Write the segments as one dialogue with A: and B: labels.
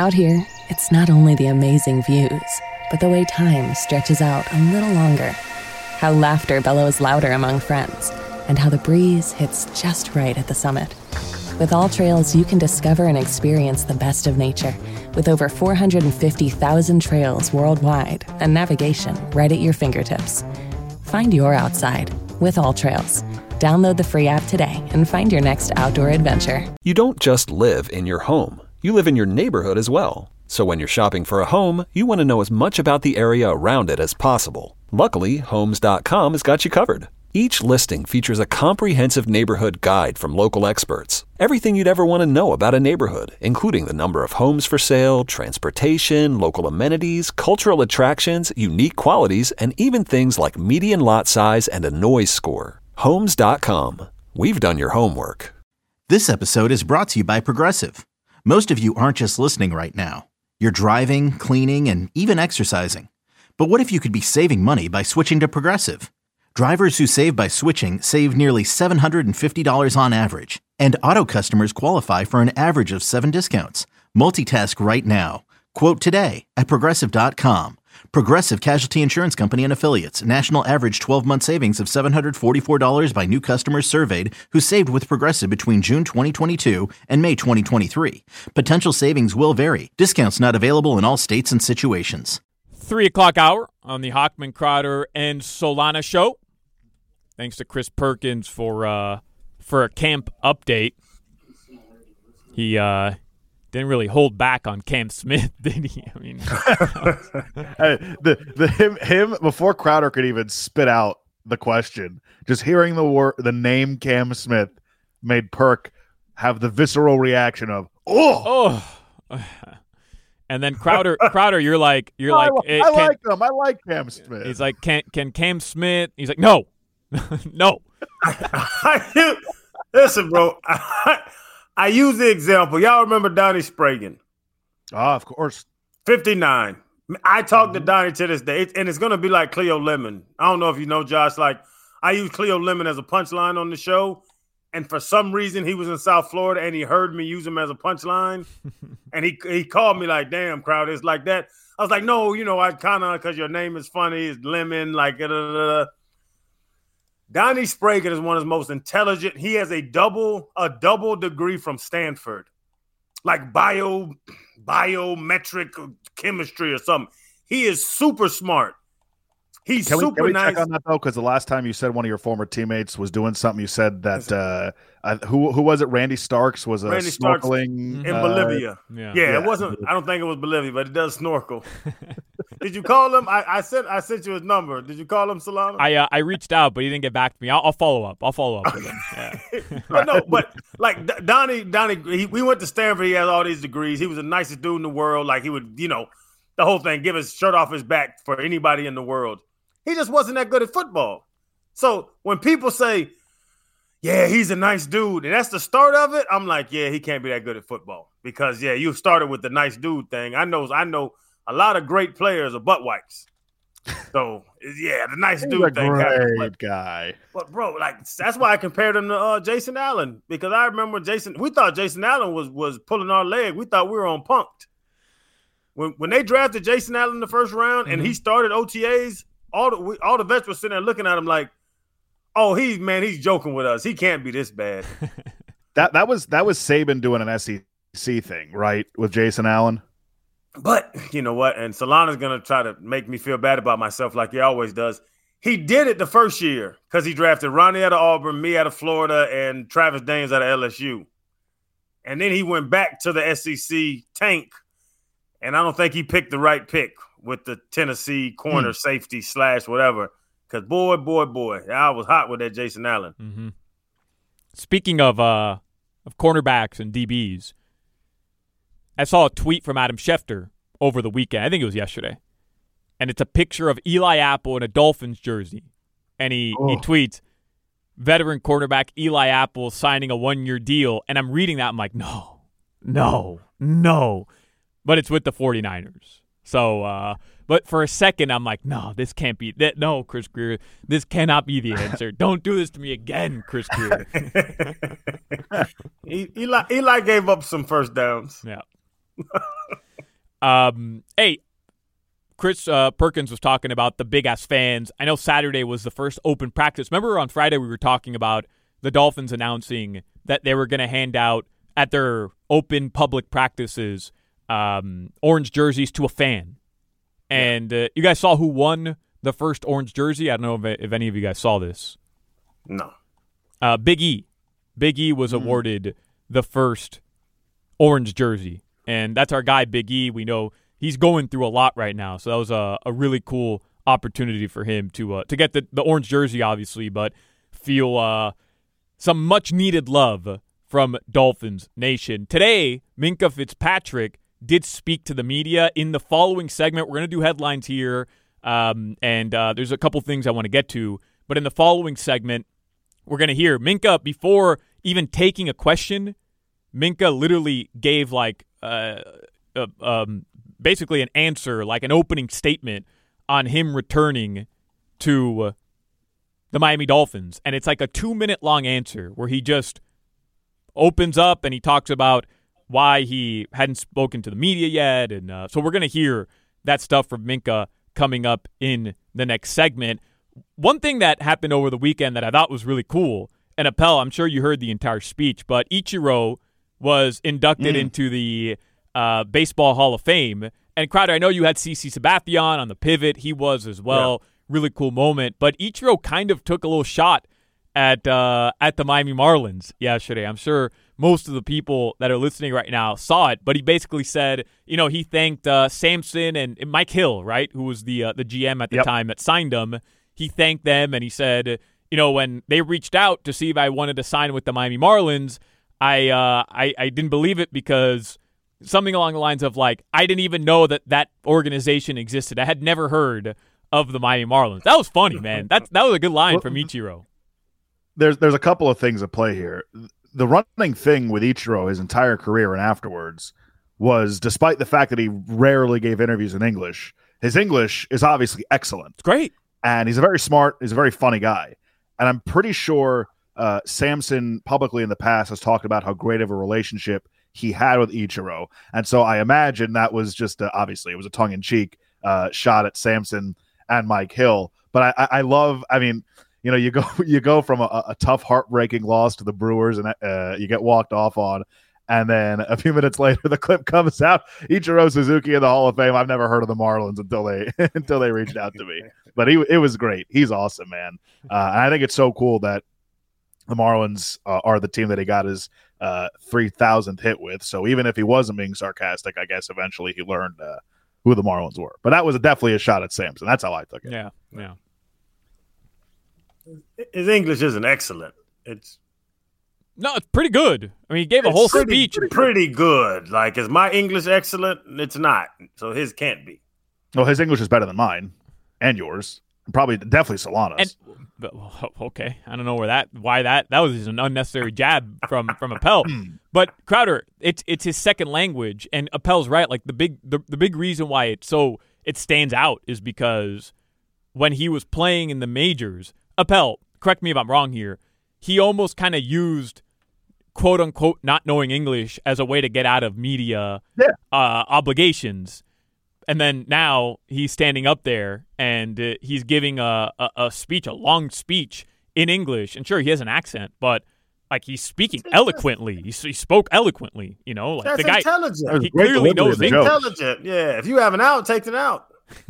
A: Out here, it's not only the amazing views, but the way time stretches out a little longer. How laughter bellows louder among friends, and how the breeze hits just right at the summit. With All Trails, you can discover and experience the best of nature, with over 450,000 trails worldwide and navigation right at your fingertips. Find your outside with All Trails. Download the free app today and find your next outdoor adventure.
B: You don't just live in your home. You live in your neighborhood as well. So when you're shopping for a home, you want to know as much about the area around it as possible. Luckily, Homes.com has got you covered. Each listing features a comprehensive neighborhood guide from local experts. Everything you'd ever want to know about a neighborhood, including the number of homes for sale, transportation, local amenities, cultural attractions, unique qualities, and even things like median lot size and a noise score. Homes.com. We've done your homework.
C: This episode is brought to you by Progressive. Most of you aren't just listening right now. You're driving, cleaning, and even exercising. But what if you could be saving money by switching to Progressive? Drivers who save by switching save nearly $750 on average, and auto customers qualify for an average of 7 discounts. Multitask right now. Quote today at Progressive.com. Progressive Casualty Insurance Company and Affiliates. National average 12-month savings of $744 by new customers surveyed who saved with Progressive between June 2022 and May 2023. Potential savings will vary. Discounts not available in all states and situations.
D: 3 o'clock hour on the Hochman, Crowder, and Solana show. Thanks to Chris Perkins for a camp update. He didn't really hold back on Cam Smith, did he? I mean,
E: him before Crowder could even spit out the question, just hearing the name Cam Smith made Perk have the visceral reaction of oh.
D: And then Crowder, you're like, I
E: like him. I like Cam Smith.
D: He's like, can Cam Smith? He's like, no, no.
F: Listen, bro. I use the example. Y'all remember Donnie Spragan?
E: Oh, of course.
F: 59. I talk to Donnie to this day, and it's going to be like Cleo Lemon. I don't know if you know, Josh. Like, I use Cleo Lemon as a punchline on the show, and for some reason, he was in South Florida, and he heard me use him as a punchline, and he called me like, damn, Crowder, it's like that. I was like, no, I kind of, because your name is funny, it's Lemon, like, da-da-da-da. Donnie Spragan is one of the most intelligent. He has a double degree from Stanford, like biometric chemistry or something. He is super smart. He's
E: can
F: super
E: we
F: nice.
E: Check on that though? Because the last time you said one of your former teammates was doing something, you said that who was it? Randy Starks was snorkeling
F: in Bolivia. Yeah, it wasn't. I don't think it was Bolivia, but it does snorkel. Did you call him? I sent you his number. Did you call him, Solana?
D: I reached out, but he didn't get back to me. I'll follow up. I'll follow up with him. Yeah.
F: but like Donnie, we went to Stanford. He has all these degrees. He was the nicest dude in the world. Like he would, the whole thing, give his shirt off his back for anybody in the world. He just wasn't that good at football. So when people say, yeah, he's a nice dude, and that's the start of it, I'm like, yeah, he can't be that good at football. Because, yeah, you started with the nice dude thing. I know a lot of great players are butt wipes. So, yeah, the nice dude thing.
E: Great guy.
F: But, bro, like, that's why I compared him to Jason Allen. Because I remember we thought Jason Allen was pulling our leg. We thought we were on punked. When they drafted Jason Allen in the first round and he started OTAs, all the vets were sitting there looking at him like, oh, he's joking with us. He can't be this bad.
E: That was Saban doing an SEC thing, right, with Jason Allen?
F: But you know what? And Solana's going to try to make me feel bad about myself like he always does. He did it the first year because he drafted Ronnie out of Auburn, me out of Florida, and Travis Daines out of LSU. And then he went back to the SEC tank, and I don't think he picked the right pick with the Tennessee corner safety / whatever. Because, boy, I was hot with that Jason Allen.
D: Mm-hmm. Speaking of cornerbacks and DBs, I saw a tweet from Adam Schefter over the weekend. I think it was yesterday. And it's a picture of Eli Apple in a Dolphins jersey. And he tweets, veteran cornerback Eli Apple signing a 1-year deal. And I'm reading that. I'm like, no. But it's with the 49ers. So, but for a second, I'm like, no, this can't be that. No, Chris Grier, this cannot be the answer. Don't do this to me again, Chris Grier.
F: Eli gave up some first downs.
D: Yeah. Hey, Chris Perkins was talking about the big-ass fans. I know Saturday was the first open practice. Remember on Friday we were talking about the Dolphins announcing that they were going to hand out at their open public practices orange jerseys to a fan. And you guys saw who won the first orange jersey? I don't know if any of you guys saw this.
F: No.
D: Big E. Big E was awarded the first orange jersey. And that's our guy, Big E. We know he's going through a lot right now. So that was a really cool opportunity for him to get the orange jersey, obviously, but feel some much-needed love from Dolphins Nation. Today, Minkah Fitzpatrick did speak to the media. In the following segment, we're going to do headlines here, and there's a couple things I want to get to. But in the following segment, we're going to hear Minkah, before even taking a question, Minkah literally gave basically an answer, like an opening statement on him returning to the Miami Dolphins. And it's like a 2-minute long answer where he just opens up and he talks about why he hadn't spoken to the media yet. And so we're going to hear that stuff from Minkah coming up in the next segment. One thing that happened over the weekend that I thought was really cool, and Appel, I'm sure you heard the entire speech, but Ichiro was inducted into the Baseball Hall of Fame. And Crowder, I know you had CC Sabathia on the pivot. He was as well. Yeah. Really cool moment. But Ichiro kind of took a little shot at the Miami Marlins yesterday. I'm sure most of the people that are listening right now saw it, but he basically said, he thanked Samson and Mike Hill, right, who was the GM at the time that signed him. He thanked them, and he said, when they reached out to see if I wanted to sign with the Miami Marlins, I didn't believe it because something along the lines of, like, I didn't even know that organization existed. I had never heard of the Miami Marlins. That was funny, man. That was a good line from Ichiro.
E: There's a couple of things at play here. The running thing with Ichiro his entire career and afterwards was, despite the fact that he rarely gave interviews in English, his English is obviously excellent.
D: It's great.
E: And he's a very smart, he's a very funny guy. And I'm pretty sure Samson publicly in the past has talked about how great of a relationship he had with Ichiro. And so I imagine that was just, obviously, it was a tongue-in-cheek shot at Samson and Mike Hill. But I love, you go from a tough, heartbreaking loss to the Brewers, and you get walked off on, and then a few minutes later, the clip comes out: Ichiro Suzuki in the Hall of Fame. I've never heard of the Marlins until they reached out to me, but it was great. He's awesome, man. And I think it's so cool that the Marlins are the team that he got his 3,000th hit with. So even if he wasn't being sarcastic, I guess eventually he learned who the Marlins were. But that was definitely a shot at Samson. That's how I took it.
D: Yeah.
F: His English isn't excellent. It's
D: pretty good. I mean, he gave a whole speech.
F: Pretty good. Like, is my English excellent? It's not. So his can't be.
E: Well, his English is better than mine and yours. Probably, definitely Solana's.
D: Okay, I don't know why that was an unnecessary jab from Appel. But Crowder, it's his second language, and Appel's right. Like the big reason why it stands out is because when he was playing in the majors, Appel, correct me if I'm wrong here, he almost kind of used quote unquote not knowing English as a way to get out of media obligations. And then now he's standing up there and he's giving a speech, a long speech in English. And sure, he has an accent, but like he's speaking eloquently. He spoke eloquently, Like
F: that's
D: the guy,
F: intelligent.
D: He clearly knows English.
F: Intelligent, yeah. If you have an out, take it out.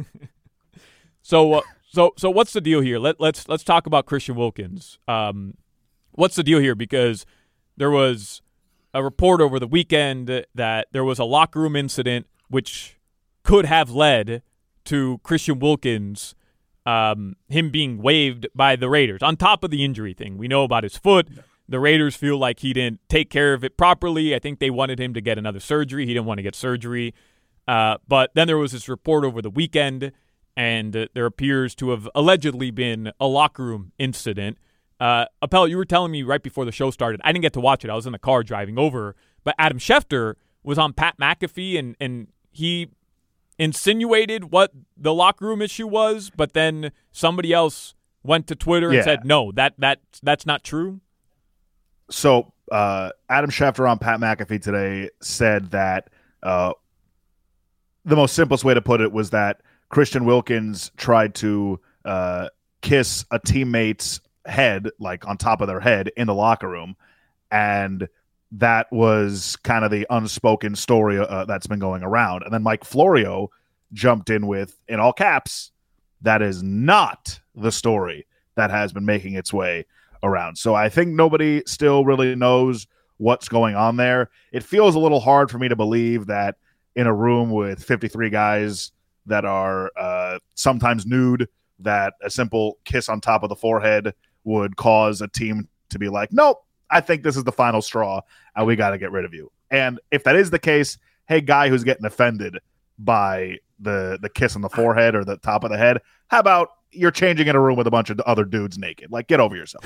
D: So what's the deal here? Let's talk about Christian Wilkins. What's the deal here? Because there was a report over the weekend that there was a locker room incident which could have led to Christian Wilkins, him being waived by the Raiders. On top of the injury thing, we know about his foot. The Raiders feel like he didn't take care of it properly. I think they wanted him to get another surgery. He didn't want to get surgery. But then there was this report over the weekend, and there appears to have allegedly been a locker room incident. Appel, you were telling me right before the show started. I didn't get to watch it. I was in the car driving over. But Adam Schefter was on Pat McAfee, and he insinuated what the locker room issue was, but then somebody else went to Twitter and said, no, that's not true.
E: So Adam Schefter on Pat McAfee today said that the most simplest way to put it was that Christian Wilkins tried to kiss a teammate's head, like on top of their head in the locker room. And that was kind of the unspoken story that's been going around. And then Mike Florio jumped in with, in all caps, that is not the story that has been making its way around. So I think nobody still really knows what's going on there. It feels a little hard for me to believe that in a room with 53 guys that are sometimes nude, that a simple kiss on top of the forehead would cause a team to be like, nope, I think this is the final straw and we got to get rid of you. And if that is the case, hey, guy who's getting offended by the kiss on the forehead or the top of the head, how about you're changing in a room with a bunch of other dudes naked? Like, get over yourself.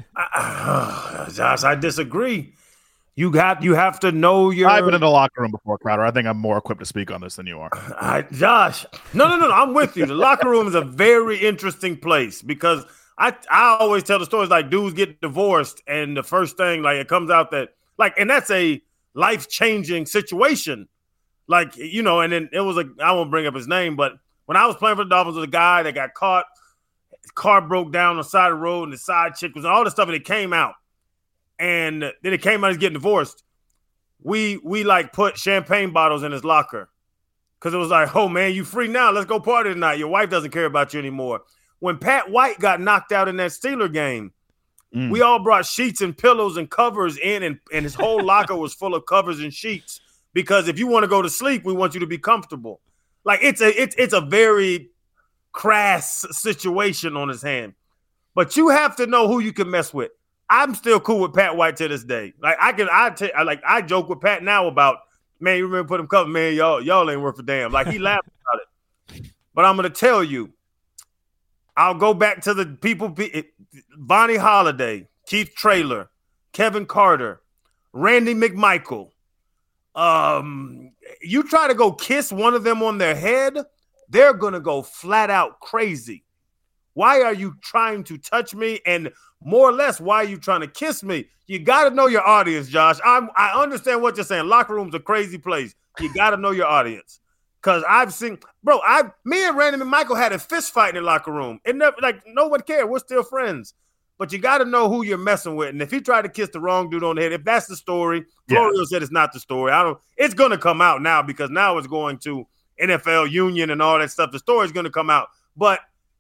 F: Josh, I disagree. You have to know your.
E: I've been in the locker room before, Crowder. I think I'm more equipped to speak on this than you are.
F: Josh, no. I'm with you. The locker room is a very interesting place because I always tell the stories like dudes get divorced and the first thing like it comes out that like, and that's a life-changing situation. Like, you know, and then it was I won't bring up his name, but when I was playing for the Dolphins, was a guy that got caught. His car broke down on the side of the road and the side chick was all this stuff and it came out. And then it came out he's getting divorced. We like put champagne bottles in his locker because it was like, oh, man, you free now. Let's go party tonight. Your wife doesn't care about you anymore. When Pat White got knocked out in that Steeler game, we all brought sheets and pillows and covers in, and his whole locker was full of covers and sheets because if you want to go to sleep, we want you to be comfortable. Like it's a very crass situation on his hand. But you have to know who you can mess with. I'm still cool with Pat White to this day. Like I joke with Pat now about, man, you remember put him cover, man, y'all ain't worth a damn. Like he laughed about it. But I'm gonna tell you, I'll go back to the people, Vonnie Holiday, Keith Traylor, Kevin Carter, Randy McMichael. You try to go kiss one of them on their head, they're gonna go flat out crazy. Why are you trying to touch me? And more or less, why are you trying to kiss me? You got to know your audience, Josh. I understand what you're saying. Locker room's a crazy place. You got to know your audience. Because I've seen, me and Randy McMichael had a fist fight in the locker room. It never, like, no one cared. We're still friends. But you got to know who you're messing with. And if he tried to kiss the wrong dude on the head, if that's the story, Florio said it's not the story. It's going to come out now because now it's going to NFL Union and all that stuff. The story's going to come out. But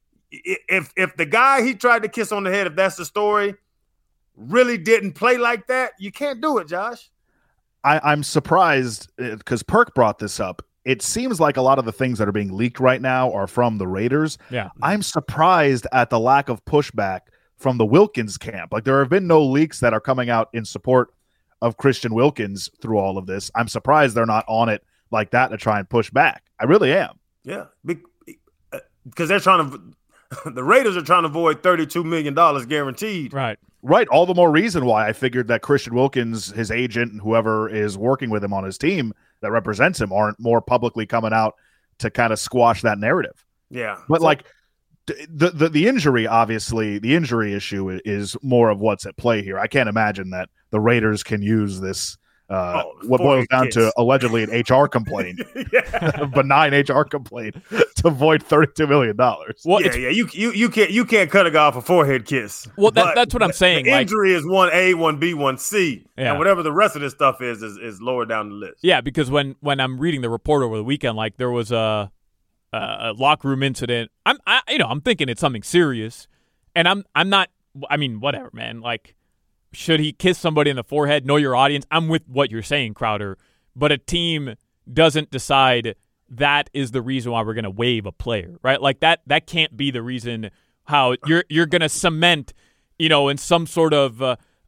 F: if the guy he tried to kiss on the head, if that's the story, really didn't play like that, you can't do it, Josh.
E: I'm surprised because Perk brought this up. It seems like a lot of the things that are being leaked right now are from the Raiders.
D: Yeah.
E: I'm surprised at the lack of pushback from the Wilkins camp. Like there have been no leaks that are coming out in support of Christian Wilkins through all of this. I'm surprised they're not on it like that to try and push back. I really am.
F: Yeah. Because they're trying to the Raiders are trying to avoid $32 million guaranteed.
E: Right. All the more reason why I figured that Christian Wilkins, his agent, and whoever is working with him on his team that represents him aren't more publicly coming out to kind of squash that narrative.
F: Yeah.
E: But like the injury, obviously, the injury issue is more of what's at play here. I can't imagine that the Raiders can use this what boils down to allegedly an HR complaint, a benign HR complaint to avoid $32 million.
F: Well, you can't cut a guy off a forehead kiss.
D: Well, that's what I'm saying.
F: The injury is 1A, 1B, 1C, and whatever the rest of this stuff is lower down the list.
D: Yeah, because when I'm reading the report over the weekend, like there was a locker room incident. I'm thinking it's something serious, and I'm not. I mean, whatever, man. Like, should he kiss somebody in the forehead? Know your audience. I'm with what you're saying, Crowder. But a team doesn't decide that is the reason why we're going to waive a player, right? Like that can't be the reason how you're going to cement, in some sort of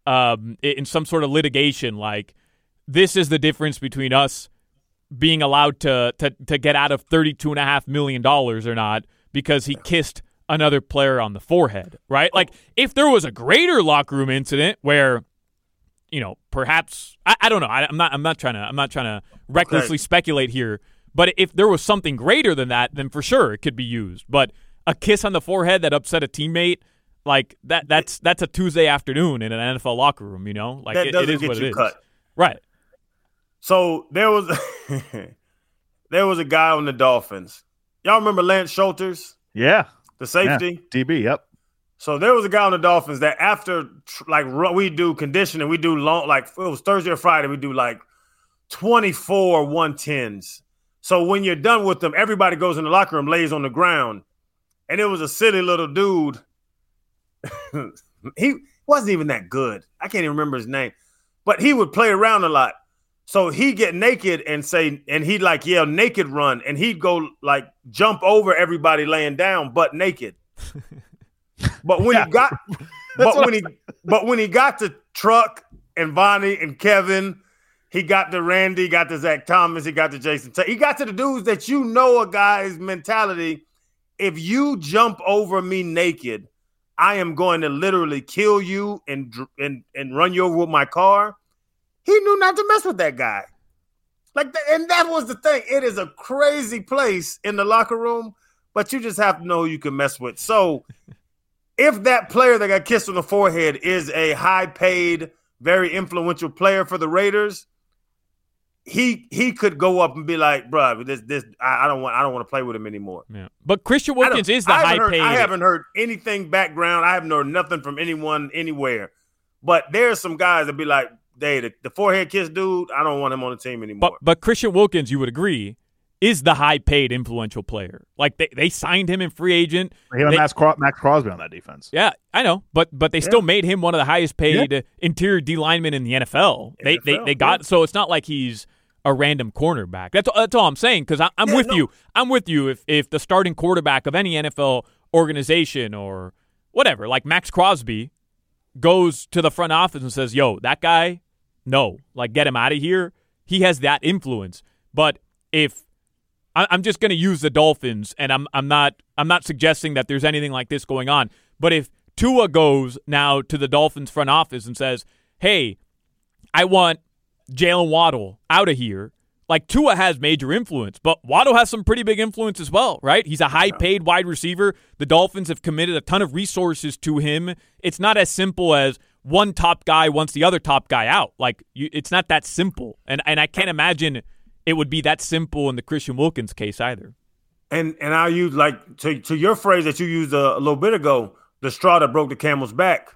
D: litigation. Like this is the difference between us being allowed to get out of $32.5 million or not because he kissed another player on the forehead, right? Like if there was a greater locker room incident where, perhaps I don't know. I'm not trying to recklessly speculate here. But if there was something greater than that, then for sure it could be used. But a kiss on the forehead that upset a teammate, like that's a Tuesday afternoon in an NFL locker room. Like
F: that
D: it is
F: get
D: what
F: you
D: it is.
F: Cut.
D: Right.
F: So there was there was a guy on the Dolphins. Y'all remember Lance Schulters?
E: Yeah.
F: The safety?
E: Yeah. DB, yep.
F: So there was a guy on the Dolphins that after, we do conditioning, we do long, it was Thursday or Friday, we do 24 110s. So when you're done with them, everybody goes in the locker room, lays on the ground. And it was a silly little dude. He wasn't even that good. I can't even remember his name. But he would play around a lot. So he'd get naked and he'd yell naked run. And he'd go jump over everybody laying down, butt naked. But when he got to Truck and Vonnie and Kevin, he got to Randy, he got to Zach Thomas, he got to Jason. He got to the dudes that a guy's mentality. If you jump over me naked, I am going to literally kill you and run you over with my car. He knew not to mess with that guy. And that was the thing. It is a crazy place in the locker room, but you just have to know who you can mess with. So if that player that got kissed on the forehead is a high-paid, very influential player for the Raiders, he could go up and be like, bro, I don't want to play with him anymore.
D: Yeah. But Christian Wilkins is the high-paid.
F: I haven't heard anything background. I haven't heard nothing from anyone anywhere. But there's some guys that be like, hey, the forehead kiss dude, I don't want him on the team anymore.
D: But Christian Wilkins, you would agree, is the high-paid influential player. They signed him in free agent.
E: He had Max Crosby on that defense.
D: Yeah, I know, but they still made him one of the highest-paid interior D linemen in the NFL. They got so it's not like he's a random cornerback. That's all I'm saying, because I'm with you. I'm with you if the starting quarterback of any NFL organization or whatever, like Max Crosby, goes to the front office and says, yo, that guy, no, get him out of here. He has that influence. But if I'm just going to use the Dolphins, and I'm not suggesting that there's anything like this going on, but if Tua goes now to the Dolphins front office and says, hey, I want Jalen Waddle out of here, Tua has major influence, but Waddle has some pretty big influence as well, right? He's a high-paid wide receiver. The Dolphins have committed a ton of resources to him. It's not as simple as one top guy wants the other top guy out. It's not that simple, and I can't imagine it would be that simple in the Christian Wilkins case either.
F: And I'll use, to your phrase that you used a little bit ago, the straw that broke the camel's back.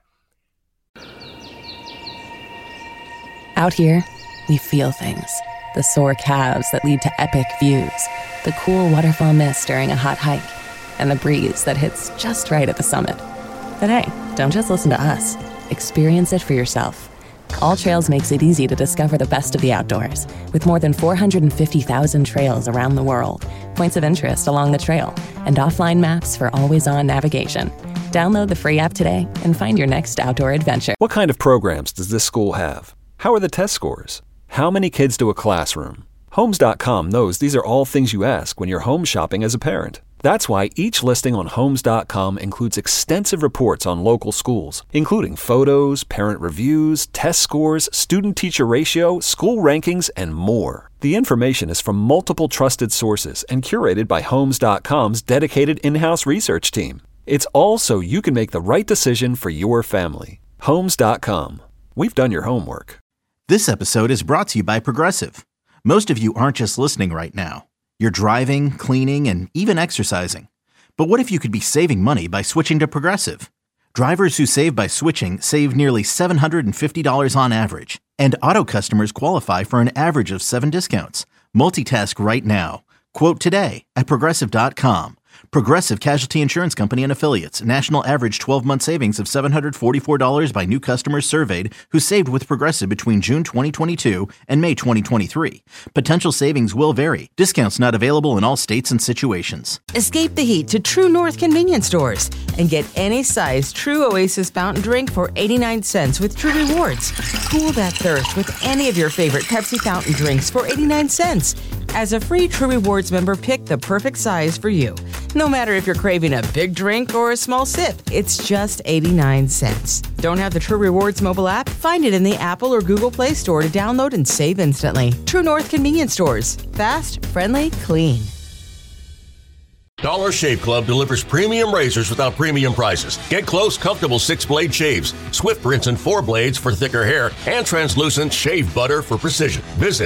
A: Out here, we feel things. The sore calves that lead to epic views, the cool waterfall mist during a hot hike, and the breeze that hits just right at the summit. But hey, don't just listen to us. Experience it for yourself. All Trails makes it easy to discover the best of the outdoors, with more than 450,000 trails around the world, points of interest along the trail, and offline maps for always-on navigation. Download the free app today and find your next outdoor adventure.
B: What kind of programs does this school have? How are the test scores? How many kids do a classroom? Homes.com knows these are all things you ask when you're home shopping as a parent. That's why each listing on Homes.com includes extensive reports on local schools, including photos, parent reviews, test scores, student-teacher ratio, school rankings, and more. The information is from multiple trusted sources and curated by Homes.com's dedicated in-house research team. It's all so you can make the right decision for your family. Homes.com. We've done your homework.
C: This episode is brought to you by Progressive. Most of you aren't just listening right now. You're driving, cleaning, and even exercising. But what if you could be saving money by switching to Progressive? Drivers who save by switching save nearly $750 on average. And auto customers qualify for an average of 7 discounts. Multitask right now. Quote today at Progressive.com. Progressive Casualty Insurance Company and Affiliates. National average 12-month savings of $744 by new customers surveyed who saved with Progressive between June 2022 and May 2023. Potential savings will vary. Discounts not available in all states and situations.
G: Escape the heat to True North convenience stores and get any size True Oasis fountain drink for 89 cents with True Rewards. Cool that thirst with any of your favorite Pepsi fountain drinks for 89 cents. As a free True Rewards member, pick the perfect size for you. No matter if you're craving a big drink or a small sip, it's just 89 cents. Don't have the True Rewards mobile app? Find it in the Apple or Google Play Store to download and save instantly. True North convenience stores. Fast, friendly, clean.
H: Dollar Shave Club delivers premium razors without premium prices. Get close, comfortable 6-blade shaves, swift rinse and 4 blades for thicker hair, and translucent shave butter for precision. Visit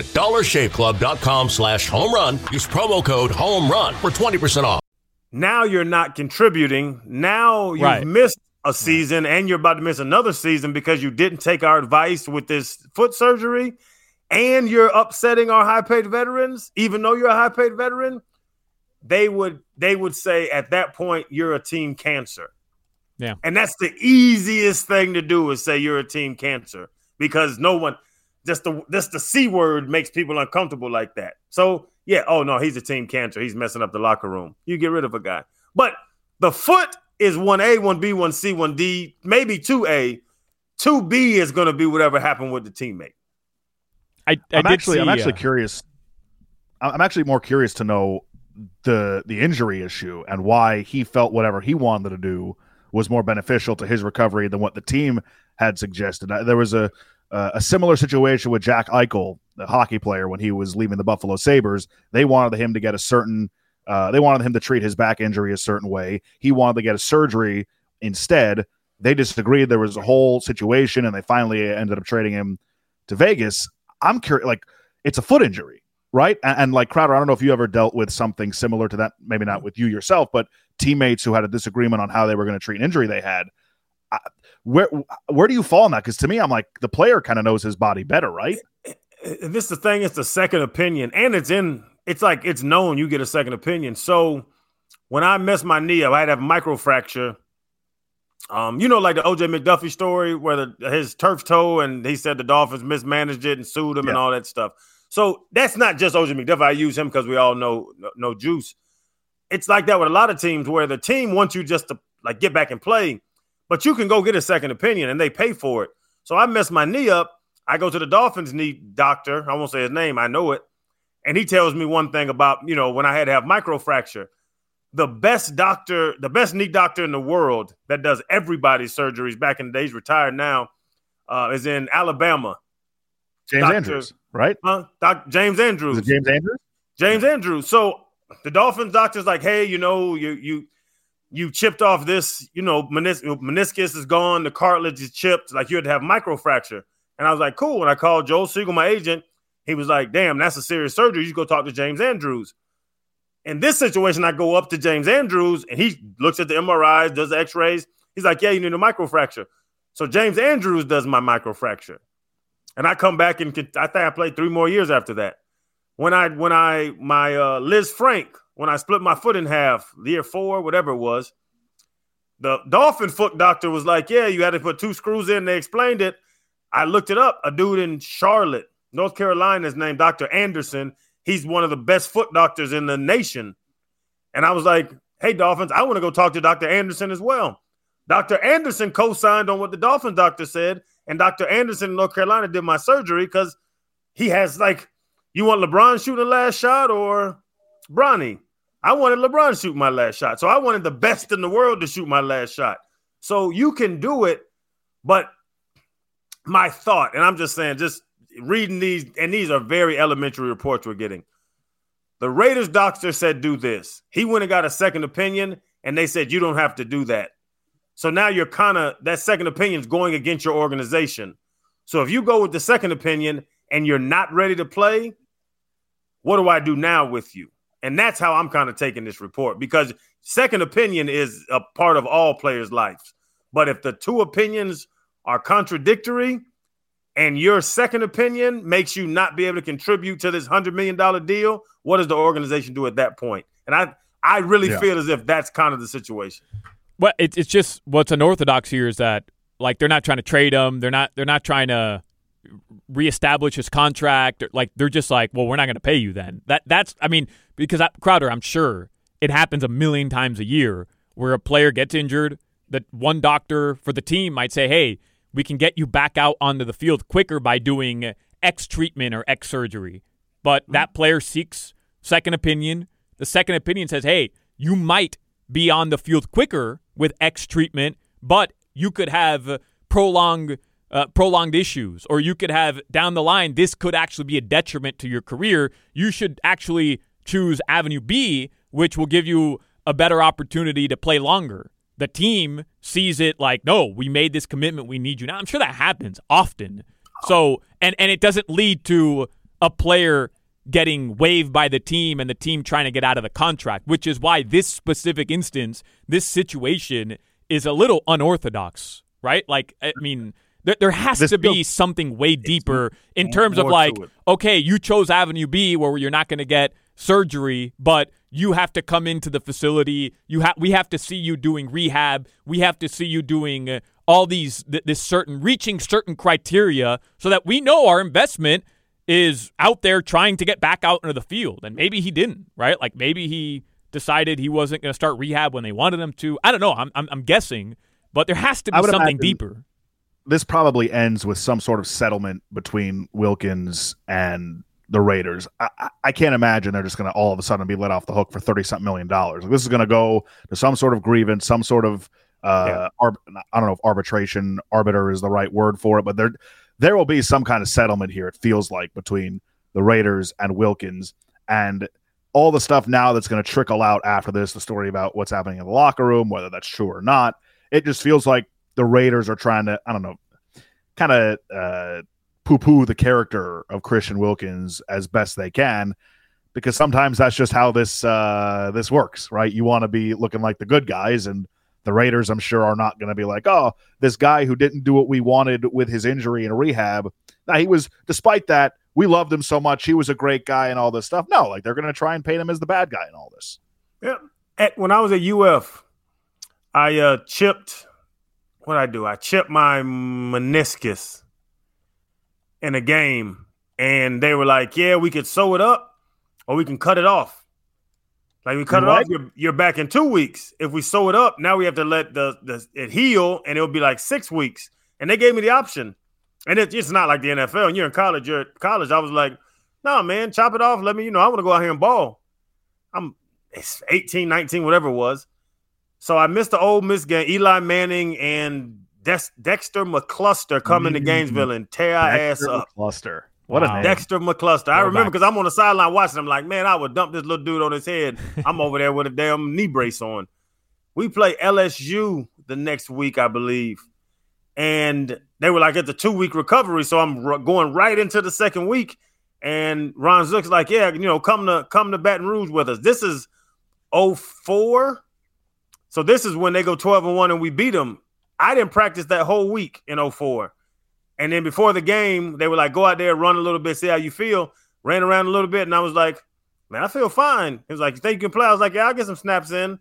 H: dollarshaveclub.com/homerun. Use promo code HOMERUN for 20% off.
F: Now you're not contributing. Now you've missed a season, and you're about to miss another season because you didn't take our advice with this foot surgery, and you're upsetting our high-paid veterans, even though you're a high-paid veteran. They would say at that point you're a team cancer.
D: Yeah.
F: And that's the easiest thing to do is say you're a team cancer because no one just the C word makes people uncomfortable like that. So, yeah, oh no, he's a team cancer. He's messing up the locker room. You get rid of a guy. But the foot is 1A, 1B, 1C, 1D, maybe 2A. 2B is going to be whatever happened with the teammate.
E: I'm actually curious. I'm actually more curious to know the injury issue and why he felt whatever he wanted to do was more beneficial to his recovery than what the team had suggested. There was a similar situation with Jack Eichel, the hockey player, when he was leaving the Buffalo Sabres. They wanted him to get they wanted him to treat his back injury a certain way. He wanted to get a surgery instead. They disagreed. There was a whole situation, and they finally ended up trading him to Vegas. I'm curious, like, it's a foot injury, right? And like Crowder, I don't know if you ever dealt with something similar to that, maybe not with you yourself, but teammates who had a disagreement on how they were going to treat an injury they had. Where do you fall on that? Because to me, I'm like, the player kind of knows his body better, right?
F: This is the thing. It's the second opinion, and it's known you get a second opinion. So when I messed my knee up, I had to have a microfracture. Like the O.J. McDuffie story where his turf toe, and he said the Dolphins mismanaged it and sued him and all that stuff. So that's not just O.J. McDuffie. I use him because we all know no juice. It's like that with a lot of teams where the team wants you just to like get back and play, but you can go get a second opinion and they pay for it. So I messed my knee up. I go to the Dolphins knee doctor. I won't say his name. I know it. And he tells me one thing about, when I had to have microfracture. The best knee doctor in the world that does everybody's surgeries back in the days, retired now, is in Alabama.
E: Andrews, right?
F: James Andrews.
E: Is it James Andrews?
F: James Andrews. So the Dolphins doctor's like, hey, you chipped off this, meniscus is gone, the cartilage is chipped, like you had to have microfracture. And I was like, cool. When I called Joel Siegel, my agent, he was like, damn, that's a serious surgery. You should go talk to James Andrews. In this situation, I go up to James Andrews, and he looks at the MRIs, does the x-rays. He's like, yeah, you need a microfracture. So James Andrews does my microfracture. And I come back, and I think I played 3 more years after that. When my Liz Frank, when I split my foot in half, year 4, whatever it was, the Dolphin foot doctor was like, yeah, you had to put 2 screws in. They explained it. I looked it up. A dude in Charlotte, North Carolina, is named Dr. Anderson. He's one of the best foot doctors in the nation. And I was like, hey, Dolphins, I want to go talk to Dr. Anderson as well. Dr. Anderson co-signed on what the Dolphins doctor said, and Dr. Anderson in North Carolina did my surgery because he has, like, you want LeBron shooting the last shot or Bronny? I wanted LeBron shooting my last shot. So I wanted the best in the world to shoot my last shot. So you can do it, but my thought, and I'm just saying, just reading these, and these are very elementary reports we're getting. The Raiders doctor said do this. He went and got a second opinion, and they said you don't have to do that. So now you're that second opinion is going against your organization. So if you go with the second opinion and you're not ready to play, what do I do now with you? And that's how I'm kind of taking this report, because second opinion is a part of all players' lives. But if the 2 opinions are contradictory and your second opinion makes you not be able to contribute to this $100 million deal, what does the organization do at that point? And I really feel as if that's kind of the situation.
D: Well, it's just what's unorthodox here is that, like, they're not trying to trade him. They're not trying to reestablish his contract. Like, they're just like, well, we're not going to pay you then. That's because Crowder, I'm sure it happens a million times a year where a player gets injured, that one doctor for the team might say, hey, we can get you back out onto the field quicker by doing X treatment or X surgery. But that player seeks second opinion. The second opinion says, hey, you might be on the field quicker with X treatment, but you could have prolonged issues, or you could have down the line, this could actually be a detriment to your career. You should actually choose Avenue B, which will give you a better opportunity to play longer. The team sees it like, no, we made this commitment. We need you now. I'm sure that happens often. So, and it doesn't lead to a player getting waived by the team and the team trying to get out of the contract, which is why this specific instance, this situation is a little unorthodox, right? Like, I mean, there has to be something way deeper in terms of like, okay, you chose Avenue B where you're not going to get surgery, but you have to come into the facility. We have to see you doing rehab. We have to see you doing all these, reaching certain criteria so that we know our investment is out there trying to get back out into the field. And maybe he didn't, right? Like maybe he decided he wasn't going to start rehab when they wanted him to. I don't know. I'm guessing, but there has to be something deeper.
E: This probably ends with some sort of settlement between Wilkins and the Raiders. I can't imagine they're just going to all of a sudden be let off the hook for $30-something million. Like, this is going to go to some sort of grievance, some sort of I don't know if arbiter is the right word for it, but there will be some kind of settlement here, it feels like, between the Raiders and Wilkins, and all the stuff now that's going to trickle out after this, the story about what's happening in the locker room, whether that's true or not. It just feels like the Raiders are trying to, I don't know, kind of poo-poo the character of Christian Wilkins as best they can, because sometimes that's just how this works, right? You want to be looking like the good guys, and the Raiders, I'm sure, are not going to be like, oh, this guy who didn't do what we wanted with his injury in rehab. Now, despite that, we loved him so much. He was a great guy and all this stuff. No, like, they're going to try and paint him as the bad guy in all this.
F: Yeah. When I was at UF, I chipped I chipped my meniscus in a game, and they were like, yeah, we could sew it up or we can cut it off. Like, we cut it off, you're back in 2 weeks. If we sew it up, now we have to let it heal, and it'll be like 6 weeks. And they gave me the option. And it's not like the NFL. And you're in college. I was like, no, man, chop it off. Let me, I want to go out here and ball. It's 18, 19, whatever it was. So I missed the Ole Miss game. Eli Manning and Dexter McCluster come into Gainesville and tear our ass up.
E: McCluster. What a name.
F: Dexter McCluster. I remember because I'm on the sideline watching. I'm like, man, I would dump this little dude on his head. I'm over there with a damn knee brace on. We play LSU the next week, I believe. And they were like, it's a 2-week recovery. So I'm going right into the second week. And Ron Zook's like, yeah, come to Baton Rouge with us. This is 2004. So this is when they go 12-1 and we beat them. I didn't practice that whole week in 2004. And then before the game, they were like, go out there, run a little bit, see how you feel. Ran around a little bit, and I was like, man, I feel fine. He was like, you think you can play? I was like, yeah, I'll get some snaps in.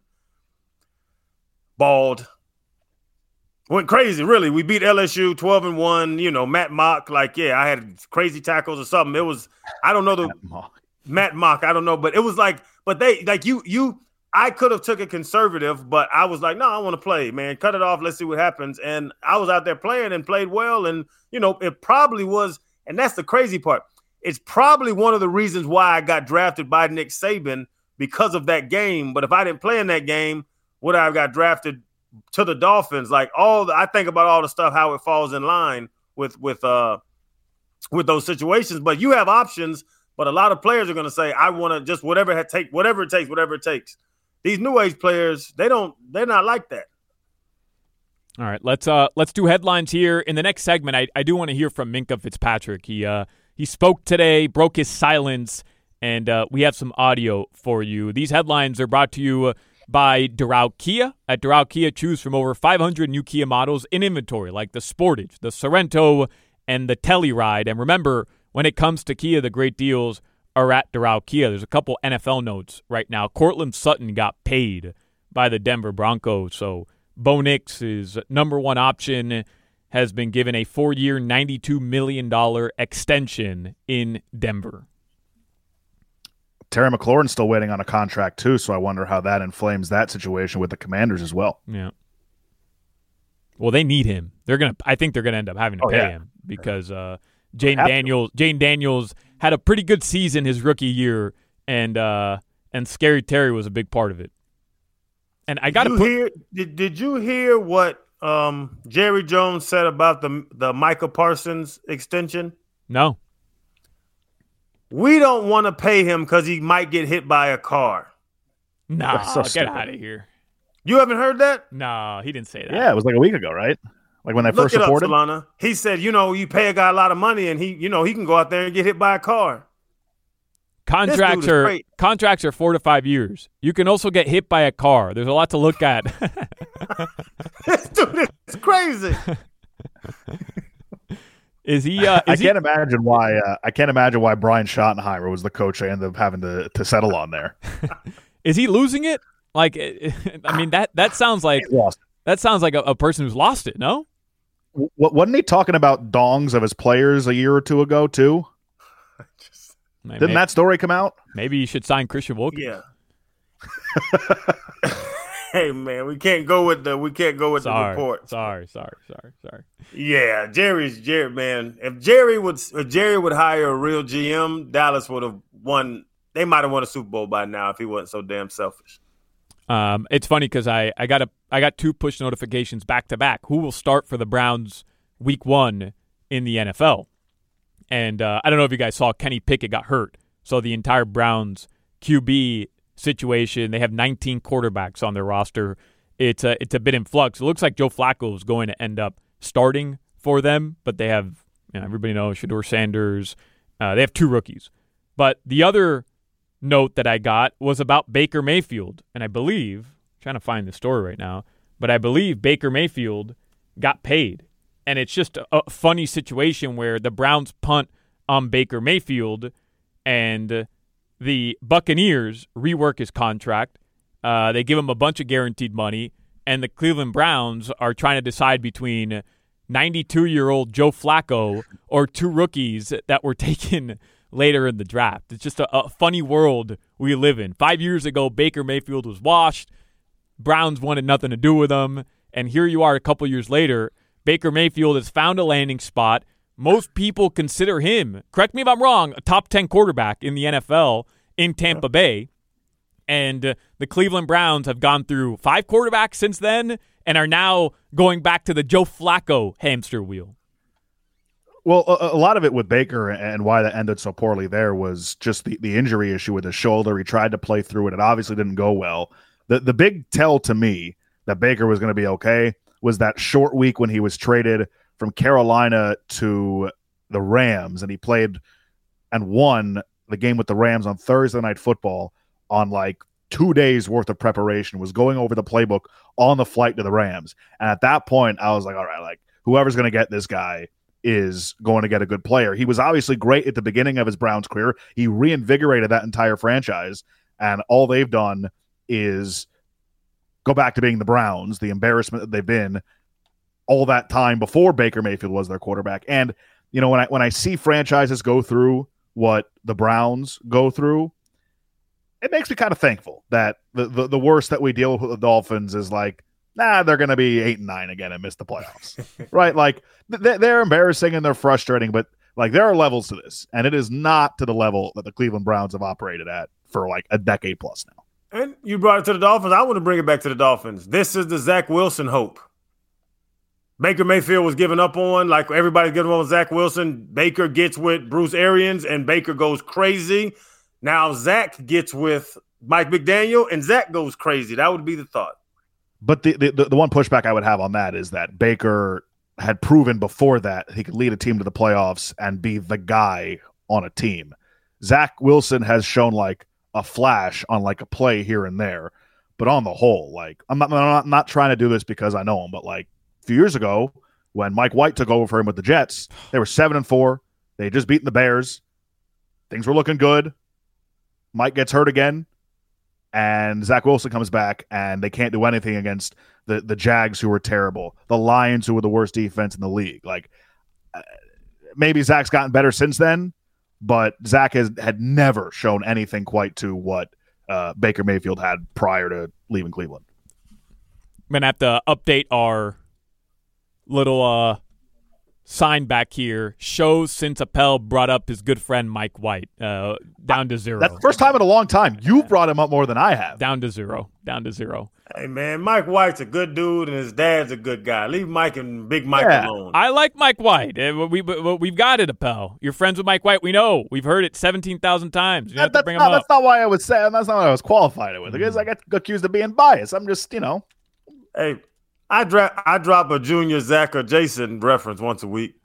F: Bald. Went crazy, really. We beat LSU 12-1. Matt Mock, like, yeah, I had crazy tackles or something. It was, I don't know Matt Mock, I don't know. But it was like, but they, like, I could have took it conservative, but I was like, no, I want to play, man. Cut it off. Let's see what happens. And I was out there playing and played well. And, it probably was, and that's the crazy part. It's probably one of the reasons why I got drafted by Nick Saban, because of that game. But if I didn't play in that game, would I have got drafted to the Dolphins? Like, I think about all the stuff, how it falls in line with those situations. But you have options, but a lot of players are going to say, I want to just whatever it takes. These new age players, they're not like that.
D: All right, let's do headlines here. In the next segment, I do want to hear from Minkah Fitzpatrick. He spoke today, broke his silence, and we have some audio for you. These headlines are brought to you by Doral Kia. At Doral Kia, choose from over 500 new Kia models in inventory, like the Sportage, the Sorento, and the Telluride. And remember, when it comes to Kia, the great deals are at Doral Kia. There's a couple NFL notes right now. Courtland Sutton got paid by the Denver Broncos, so Bo Nix's number one option has been given a 4-year, $92 million extension in Denver.
E: Terry McLaurin's still waiting on a contract too, so I wonder how that inflames that situation with the Commanders as well.
D: Yeah. Well, they need him. I think they're gonna end up having to pay him because Jane Daniels had a pretty good season his rookie year, and Scary Terry was a big part of it. And I got to put.
F: Did you hear what Jerry Jones said about the Micah Parsons extension?
D: No.
F: We don't want to pay him because he might get hit by a car.
D: Nah,
E: That's so
D: get
E: stupid.
D: out of here.
F: You haven't heard that?
D: No, he didn't say that.
E: Yeah, it was like a week ago, right? Like when they
F: Look
E: first
F: it up,
E: reported.
F: Solana. He said, you pay a guy a lot of money, and he can go out there and get hit by a car.
D: Contracts are 4 to 5 years. You can also get hit by a car. There's a lot to look at.
F: This dude is crazy.
D: Is he?
E: I can't imagine why. I can't imagine why Brian Schottenheimer was the coach I ended up having to settle on there.
D: Is he losing it? Like, I mean, that sounds like a person who's lost it. No.
E: Wasn't he talking about dongs of his players a year or two ago too? Didn't that story come out?
D: Maybe you should sign Christian Wilkins.
F: Yeah. Hey man, we can't go with the report.
D: Sorry.
F: Yeah, Jerry, man. If Jerry would hire a real GM, Dallas would have won. They might have won a Super Bowl by now if he wasn't so damn selfish.
D: It's funny because I got 2 push notifications back to back. Who will start for the Browns week 1 in the NFL? And I don't know if you guys saw Kenny Pickett got hurt, so the entire Browns QB situation. They have 19 quarterbacks on their roster. It's a bit in flux. It looks like Joe Flacco is going to end up starting for them, but they have everybody knows Shedeur Sanders. They have 2 rookies. But the other note that I got was about Baker Mayfield, and I believe, I'm trying to find the story right now, but I believe Baker Mayfield got paid. And it's just a funny situation where the Browns punt on Baker Mayfield and the Buccaneers rework his contract. They give him a bunch of guaranteed money, and the Cleveland Browns are trying to decide between 92-year-old Joe Flacco or 2 rookies that were taken later in the draft. It's just a funny world we live in. 5 years ago, Baker Mayfield was washed. Browns wanted nothing to do with him. And here you are a couple years later. Baker Mayfield has found a landing spot. Most people consider him, correct me if I'm wrong, a top 10 quarterback in the NFL in Tampa Bay. And the Cleveland Browns have gone through 5 quarterbacks since then and are now going back to the Joe Flacco hamster wheel.
E: Well, a lot of it with Baker and why that ended so poorly there was just the injury issue with his shoulder. He tried to play through it. It obviously didn't go well. The big tell to me that Baker was going to be okay was that short week when he was traded from Carolina to the Rams, and he played and won the game with the Rams on Thursday Night Football on like 2 days worth of preparation, was going over the playbook on the flight to the Rams. And at that point, I was like, all right, like whoever's going to get this guy is going to get a good player. He was obviously great at the beginning of his Browns career. He reinvigorated that entire franchise, and all they've done is go back to being the Browns, the embarrassment that they've been all that time before Baker Mayfield was their quarterback. And, you know, when I see franchises go through what the Browns go through, it makes me kind of thankful that the worst that we deal with the Dolphins is like, they're going to be 8-9 again and miss the playoffs, right? Like they're embarrassing and they're frustrating, but like there are levels to this, and it is not to the level that the Cleveland Browns have operated at for like a decade plus now.
F: And you brought it to the Dolphins. I want to bring it back to the Dolphins. This is the Zach Wilson hope. Baker Mayfield was given up on, like everybody's giving up on Zach Wilson. Baker gets with Bruce Arians, and Baker goes crazy. Now Zach gets with Mike McDaniel, and Zach goes crazy. That would be the thought.
E: But the one pushback I would have on that is that Baker had proven before that he could lead a team to the playoffs and be the guy on a team. Zach Wilson has shown like a flash on like a play here and there, but on the whole, like I'm not trying to do this because I know him, but like a few years ago when Mike White took over for him with the Jets, they were 7-4. They had just beaten the Bears. Things were looking good. Mike gets hurt again, and Zach Wilson comes back, and they can't do anything against the Jags, who were terrible, the Lions, who were the worst defense in the league. Like maybe Zach's gotten better since then, but Zach had never shown anything quite to what Baker Mayfield had prior to leaving Cleveland.
D: I'm going to have to update our little sign back here shows since Appel brought up his good friend Mike White. Down to 0.
E: That's the first time in a long time. You've brought him up more than I have.
D: Down to 0. Down to 0.
F: Hey, man, Mike White's a good dude, and his dad's a good guy. Leave Mike and Big Mike alone.
D: I like Mike White. We've got it, Appel. You're friends with Mike White. We know. We've heard it 17,000 times. You have to bring him up.
E: That's not why I would say. That's not what I was qualified with. Because I get accused of being biased. I'm just,
F: Hey, I drop a Junior, Zach, or Jason reference once a week.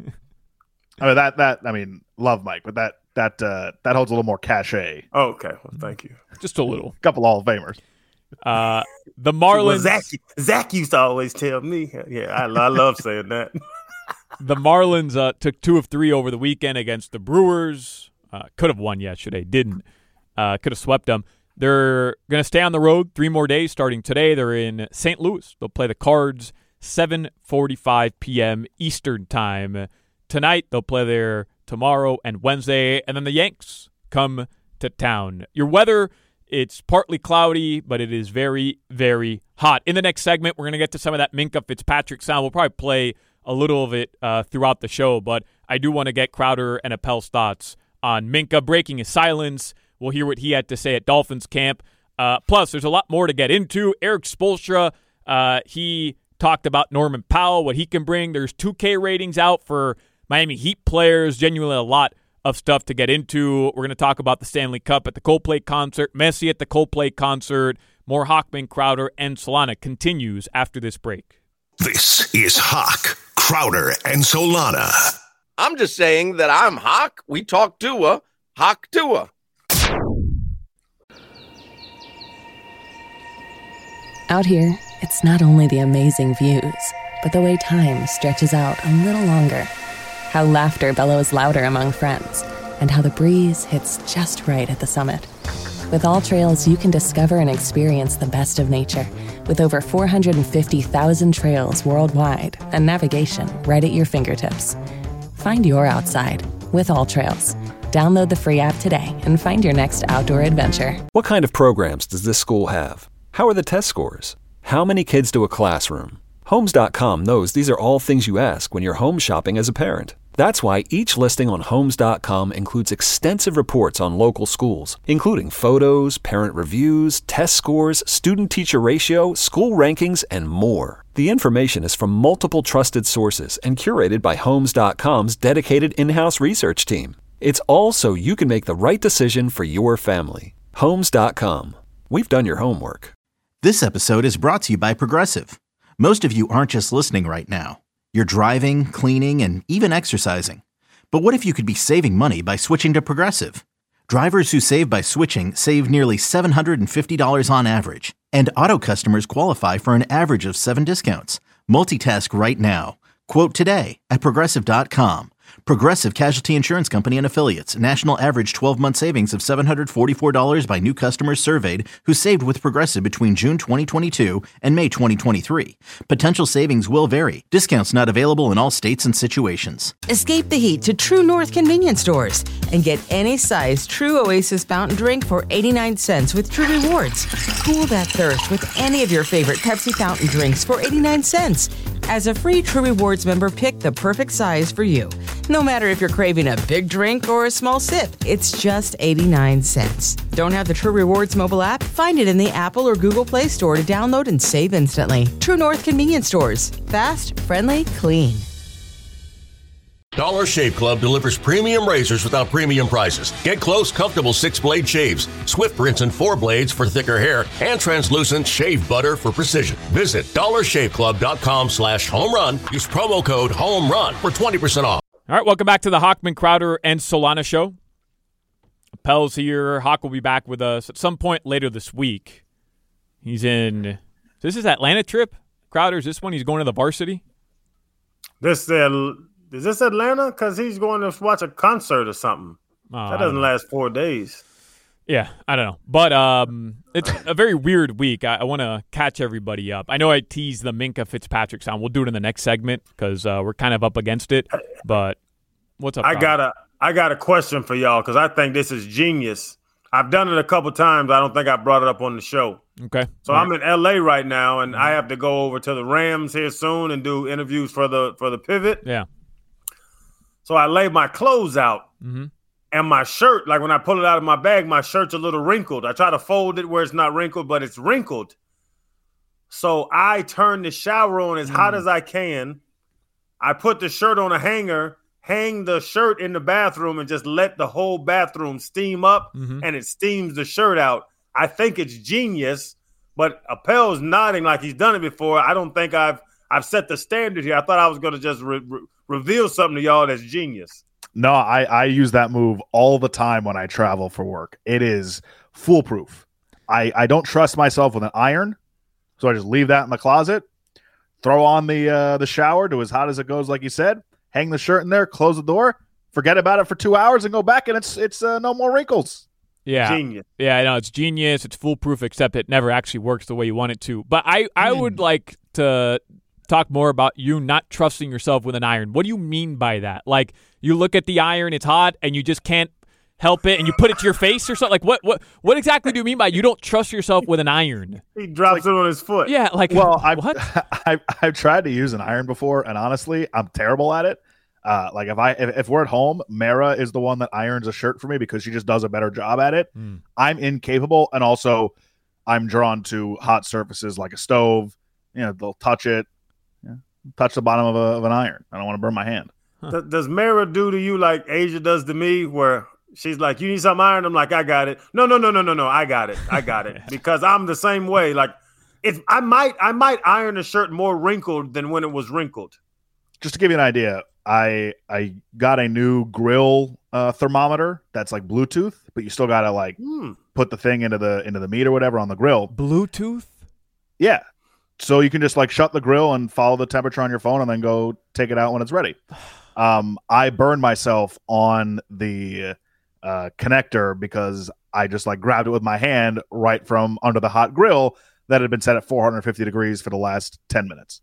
E: I mean, love Mike, but that holds a little more cachet.
F: Okay, well, thank you.
D: Just a little.
E: Couple Hall of Famers.
D: The Marlins.
F: Well, Zach used to always tell me. Yeah, I love saying that.
D: The Marlins took 2 of 3 over the weekend against the Brewers. Could have won yesterday. Didn't. Could have swept them. They're going to stay on the road 3 more days starting today. They're in St. Louis. They'll play the Cards 7:45 p.m. Eastern time. Tonight, they'll play there tomorrow and Wednesday. And then the Yanks come to town. Your weather, it's partly cloudy, but it is very, very hot. In the next segment, we're going to get to some of that Minkah Fitzpatrick sound. We'll probably play a little of it throughout the show, but I do want to get Crowder and Appel's thoughts on Minkah breaking his silence. We'll hear what he had to say at Dolphins camp. Plus, there's a lot more to get into. Eric Spoelstra, he talked about Norman Powell, what he can bring. There's 2K ratings out for Miami Heat players. Genuinely a lot of stuff to get into. We're going to talk about the Stanley Cup at the Coldplay concert, Messi at the Coldplay concert. More Hochman, Crowder, and Solana continues after this break.
I: This is Hawk, Crowder, and Solana.
J: I'm just saying that I'm Hawk. We talk Tua. Hawk Tua.
A: Out here, it's not only the amazing views, but the way time stretches out a little longer. How laughter bellows louder among friends, and how the breeze hits just right at the summit. With All Trails, you can discover and experience the best of nature, with over 450,000 trails worldwide and navigation right at your fingertips. Find your outside with All Trails. Download the free app today and find your next outdoor adventure.
B: What kind of programs does this school have? How are the test scores? How many kids do a classroom? Homes.com knows these are all things you ask when you're home shopping as a parent. That's why each listing on Homes.com includes extensive reports on local schools, including photos, parent reviews, test scores, student-teacher ratio, school rankings, and more. The information is from multiple trusted sources and curated by Homes.com's dedicated in-house research team. It's all so you can make the right decision for your family. Homes.com. We've done your homework.
C: This episode is brought to you by Progressive. Most of you aren't just listening right now. You're driving, cleaning, and even exercising. But what if you could be saving money by switching to Progressive? Drivers who save by switching save nearly $750 on average. And auto customers qualify for an average of 7 discounts. Multitask right now. Quote today at Progressive.com. Progressive Casualty Insurance Company and Affiliates. National average 12-month savings of $744 by new customers surveyed who saved with Progressive between June 2022 and May 2023. Potential savings will vary. Discounts not available in all states and situations.
G: Escape the heat to True North convenience stores and get any size True Oasis fountain drink for 89 cents with True Rewards. Cool that thirst with any of your favorite Pepsi fountain drinks for 89 cents. As a free True Rewards member, pick the perfect size for you. No matter if you're craving a big drink or a small sip, it's just 89 cents. Don't have the True Rewards mobile app? Find it in the Apple or Google Play Store to download and save instantly. True North convenience stores. Fast, friendly, clean.
H: Dollar Shave Club delivers premium razors without premium prices. Get close, comfortable 6-blade shaves, Swift rinse and 4 blades for thicker hair, and translucent shave butter for precision. Visit dollarshaveclub.com/home run. Use promo code HOMERUN for 20% off.
D: All right, welcome back to the Hochman, Crowder, and Solana show. Appel's here. Hawk will be back with us at some point later this week. He's in – this is Atlanta trip? Crowder, is this when he's going to the varsity?
F: Is this Atlanta? Because he's going to watch a concert or something. That doesn't last 4 days.
D: Yeah, I don't know. But it's a very weird week. I want to catch everybody up. I know I teased the Minkah Fitzpatrick sound. We'll do it in the next segment because we're kind of up against it. But what's up,
F: I got a question for y'all because I think this is genius. I've done it a couple times. I don't think I brought it up on the show.
D: Okay.
F: So I'm in L.A. right now, and I have to go over to the Rams here soon and do interviews for the Pivot.
D: Yeah.
F: So I lay my clothes out, and my shirt, like when I pull it out of my bag, my shirt's a little wrinkled. I try to fold it where it's not wrinkled, but it's wrinkled. So I turn the shower on as hot as I can. I put the shirt on a hanger, hang the shirt in the bathroom, and just let the whole bathroom steam up, and it steams the shirt out. I think it's genius, but Appel's nodding like he's done it before. I don't think I've set the standard here. I thought I was going to just reveal something to y'all that's genius.
E: No, I use that move all the time when I travel for work. It is foolproof. I don't trust myself with an iron, so I just leave that in the closet, throw on the shower to as hot as it goes, like you said, hang the shirt in there, close the door, forget about it for 2 hours, and go back, and it's no more wrinkles.
D: Yeah.
F: Genius.
D: Yeah, I know. It's genius. It's foolproof, except it never actually works the way you want it to. But I would like to talk more about you not trusting yourself with an iron. What do you mean by that? Like, you look at the iron, it's hot, and you just can't help it, and you put it to your face or something? Like, what exactly do you mean by you don't trust yourself with an iron?
F: He drops it on his foot.
D: Yeah, like,
E: well,
D: what?
E: I've tried to use an iron before, and honestly, I'm terrible at it. Like if we're at home, Mara is the one that irons a shirt for me because she just does a better job at it. I'm incapable, and also I'm drawn to hot surfaces like a stove. You know, they'll touch it, touch the bottom of an iron. I don't want to burn my hand.
F: Huh. Does Mara do to you like Asia does to me, where she's like, "You need some iron"? I'm like, "I got it." No, I got it, because I'm the same way. Like, I might iron a shirt more wrinkled than when it was wrinkled.
E: Just to give you an idea, I got a new grill thermometer that's like Bluetooth, but you still gotta like put the thing into the meat or whatever on the grill.
D: Bluetooth?
E: Yeah. So you can just like shut the grill and follow the temperature on your phone and then go take it out when it's ready. I burned myself on the connector because I just like grabbed it with my hand right from under the hot grill that had been set at 450 degrees for the last 10 minutes.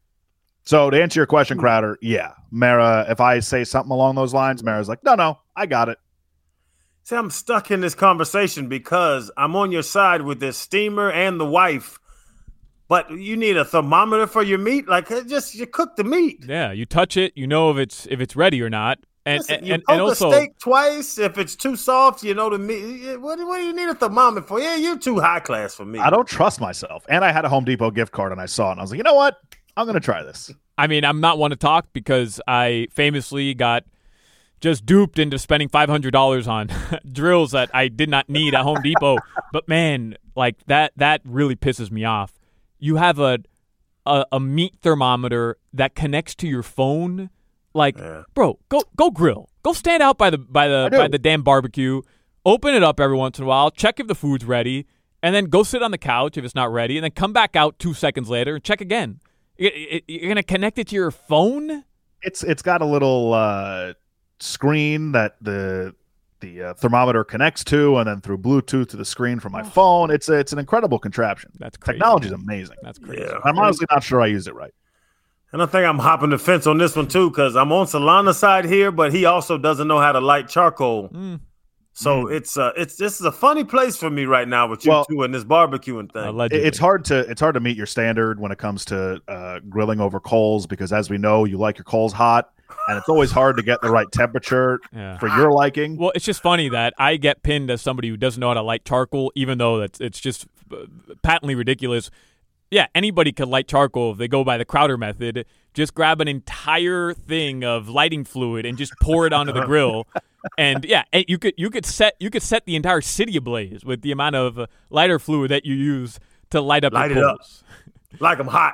E: So to answer your question, Crowder, yeah, Mara, if I say something along those lines, Mara's like, no, I got it.
F: See, I'm stuck in this conversation because I'm on your side with this steamer and the wife, but you need a thermometer for your meat. Like, you cook the meat.
D: Yeah, you touch it, you know if it's ready or not. And
F: Listen, you
D: and
F: poke
D: also
F: a steak twice. If it's too soft, you know the meat. What do you need a thermometer for? Yeah, you're too high class for me.
E: I don't trust myself. And I had a Home Depot gift card and I saw it and I was like, you know what? I'm going to try this.
D: I mean, I'm not one to talk because I famously got just duped into spending $500 on drills that I did not need at Home Depot. But man, like that really pisses me off. You have a meat thermometer that connects to your phone. Like, bro, go grill. Go stand out by the damn barbecue. Open it up every once in a while. Check if the food's ready, and then go sit on the couch if it's not ready, and then come back out 2 seconds later and check again. You're gonna connect it to your phone?
E: It's got a little screen that the thermometer connects to, and then through Bluetooth to the screen from my phone. It's an incredible contraption.
D: That's crazy.
E: Technology's amazing.
D: That's crazy.
F: Yeah.
E: I'm honestly not sure I use it right.
F: And I think I'm hopping the fence on this one too, because I'm on Solana's side here, but he also doesn't know how to light charcoal. So this is a funny place for me right now with you two and this barbecuing thing.
D: Allegedly.
E: It's hard to meet your standard when it comes to grilling over coals, because as we know, you like your coals hot, and it's always hard to get the right temperature for your liking.
D: Well, it's just funny that I get pinned as somebody who doesn't know how to light charcoal, even though it's just patently ridiculous. Yeah, anybody can light charcoal if they go by the Crowder method. Just grab an entire thing of lighting fluid and just pour it onto the grill. And yeah, you could set the entire city ablaze with the amount of lighter fluid that you use to light up your coals.
F: Like them hot.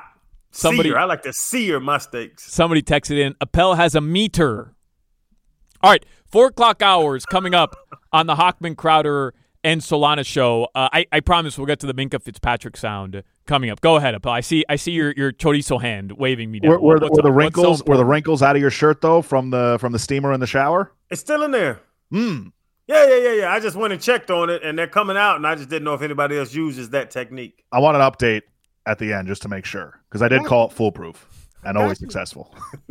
F: I like to sear my steaks.
D: Somebody texted in, Appel has a meter. All right, 4 o'clock hours coming up on the Hochman, Crowder, and Solana show. I promise we'll get to the Minkah Fitzpatrick sound coming up. Go ahead, Appel. I see your chorizo hand waving me down.
E: Were the wrinkles out of your shirt though from the steamer in the shower?
F: It's still in there. Yeah. I just went and checked on it, and they're coming out, and I just didn't know if anybody else uses that technique.
E: I want an update at the end just to make sure, because I did call it foolproof and always successful.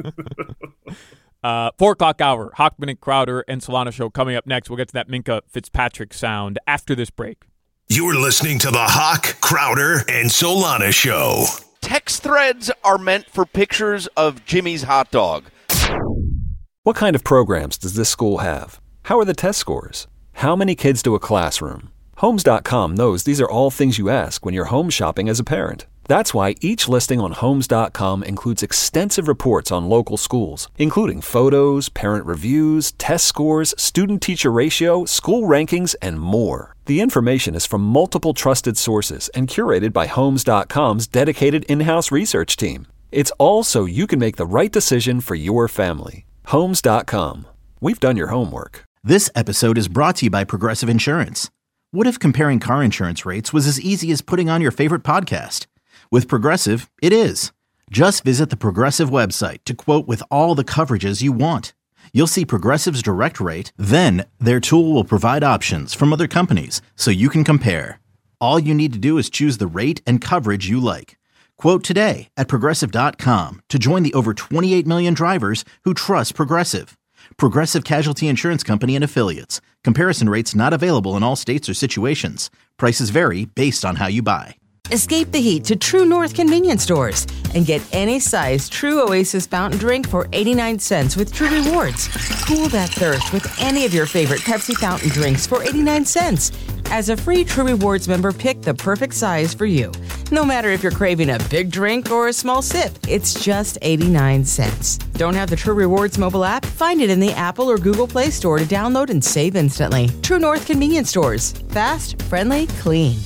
D: 4 o'clock hour, Hochman and Crowder and Solana show coming up next. We'll get to that Minkah Fitzpatrick sound after this break.
I: You're listening to the Hawk, Crowder, and Solana show.
J: Text threads are meant for pictures of Jimmy's hot dog.
B: What kind of programs does this school have? How are the test scores? How many kids do a classroom? Homes.com knows these are all things you ask when you're home shopping as a parent. That's why each listing on Homes.com includes extensive reports on local schools, including photos, parent reviews, test scores, student-teacher ratio, school rankings, and more. The information is from multiple trusted sources and curated by Homes.com's dedicated in-house research team. It's all so you can make the right decision for your family. Homes.com. We've done your homework.
C: This episode is brought to you by Progressive Insurance. What if comparing car insurance rates was as easy as putting on your favorite podcast? With Progressive, it is. Just visit the Progressive website to quote with all the coverages you want. You'll see Progressive's direct rate, then their tool will provide options from other companies so you can compare. All you need to do is choose the rate and coverage you like. Quote today at Progressive.com to join the over 28 million drivers who trust Progressive. Progressive Casualty Insurance Company and Affiliates. Comparison rates not available in all states or situations. Prices vary based on how you buy.
G: Escape the heat to True North convenience stores and get any size True Oasis fountain drink for 89 cents with True Rewards. Cool that thirst with any of your favorite Pepsi fountain drinks for 89 cents. As a free True Rewards member, pick the perfect size for you. No matter if you're craving a big drink or a small sip, it's just 89 cents. Don't have the True Rewards mobile app? Find it in the Apple or Google Play Store to download and save instantly. True North convenience stores. Fast, friendly, clean.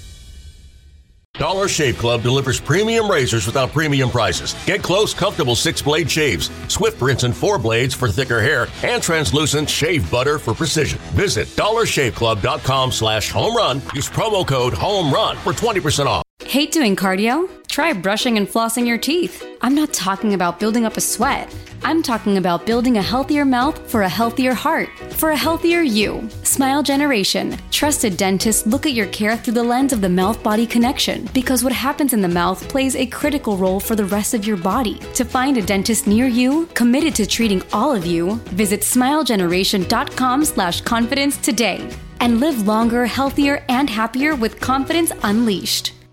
H: Dollar Shave Club delivers premium razors without premium prices. Get close, comfortable 6-blade shaves, swift rinse and 4 blades for thicker hair, and translucent shave butter for precision. Visit dollarshaveclub.com/home run. Use promo code HOMERUN for 20% off.
K: Hate doing cardio? Try brushing and flossing your teeth. I'm not talking about building up a sweat. I'm talking about building a healthier mouth for a healthier heart, for a healthier you. Smile Generation. Trusted dentists look at your care through the lens of the mouth-body connection, because what happens in the mouth plays a critical role for the rest of your body. To find a dentist near you, committed to treating all of you, visit smilegeneration.com/confidence today and live longer, healthier, and happier with confidence unleashed.